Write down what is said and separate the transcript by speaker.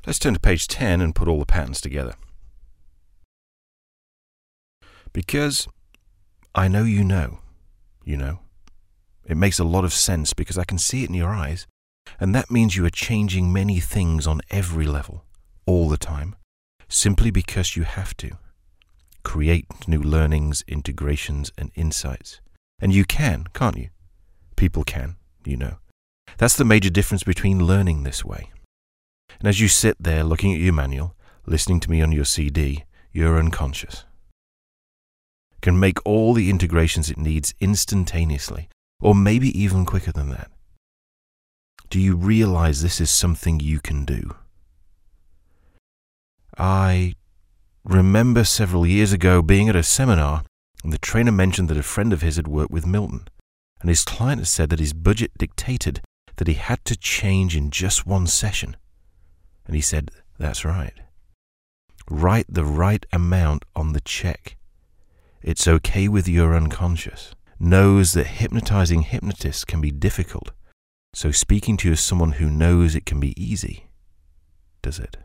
Speaker 1: Let's turn to page 10 and put all the patterns together. Because I know you know. It makes a lot of sense because I can see it in your eyes, and that means you are changing many things on every level, all the time, simply because you have to. Create new learnings, integrations, and insights. And you can, can't you? People can, That's the major difference between learning this way. And as you sit there looking at your manual, listening to me on your CD, you're unconscious. Can make all the integrations it needs instantaneously, or maybe even quicker than that. Do you realize this is something you can do? I remember several years ago being at a seminar, and the trainer mentioned that a friend of his had worked with Milton, and his client had said that his budget dictated that he had to change in just one session. And he said, that's right. Write the right amount on the check. It's okay with your unconscious. Knows that hypnotizing hypnotists can be difficult, so speaking to you as someone who knows it can be easy, does it?